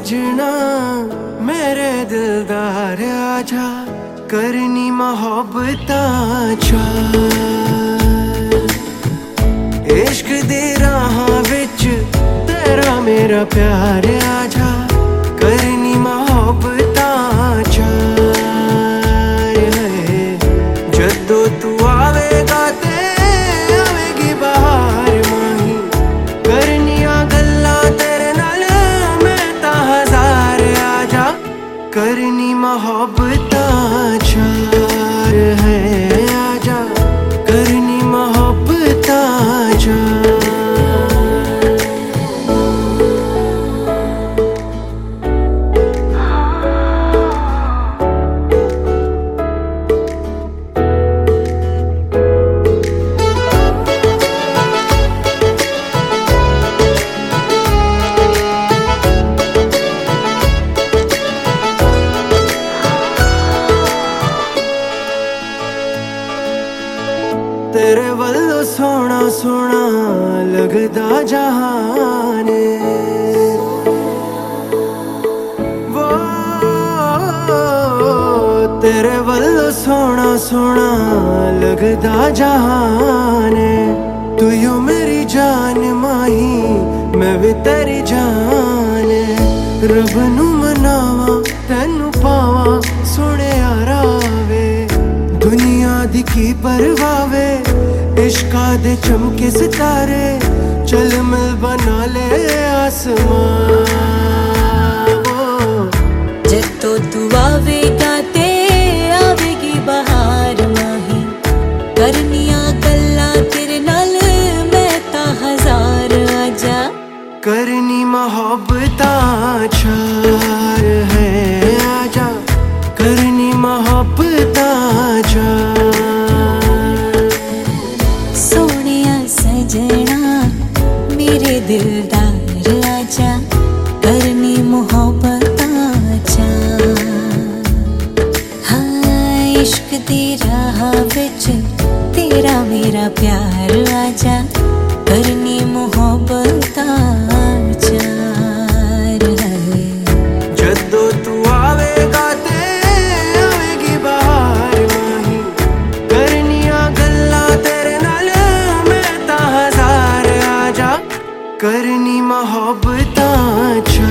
सजना मेरे दिलदार आजा करनी मोहब्बतां चा इश्क दी राहां विच तेरा मेरा प्यार आजा करनी मोहब्बतां चा जदों तू आवेगा ते आवेगी बहार माही करनियां गल्लां तेरे नाल मैं तां हजार आजा करनी मोहब्बतां चार है आजा करनी मोहब्बतां चार तेरे वल्लों सोना सोना लगदा जहान वो तेरे वल्लों सोना सोना लगदा जहान तू यू मेरी जान माही मैं भी तेरी जान रब नू मनावा तेनू पावा सोने आरावे दुनिया दी की परवावे इश्का दे चमके सितारे चल मिल बना ले आसमां जदों तू आवेगा ते आवेगी बहार माही करनियां गल्लां तेरे नाल मैं तां हजार आजा करनी मोहब्बतां चार है आजा करनी मोहब्बतां चार सोनिया सजना मेरे दिलदार आजा करनी मोहब्बतां चा हाँ इश्क दी राह विच तेरा मेरा प्यार आजा करनी मोहब्बतां चार है जदों तू आवेगा ते आवेगी बहार माही करनियां गल्लां तेरे नाल मैं तां हजार आजा करनी मोहब्बतां चा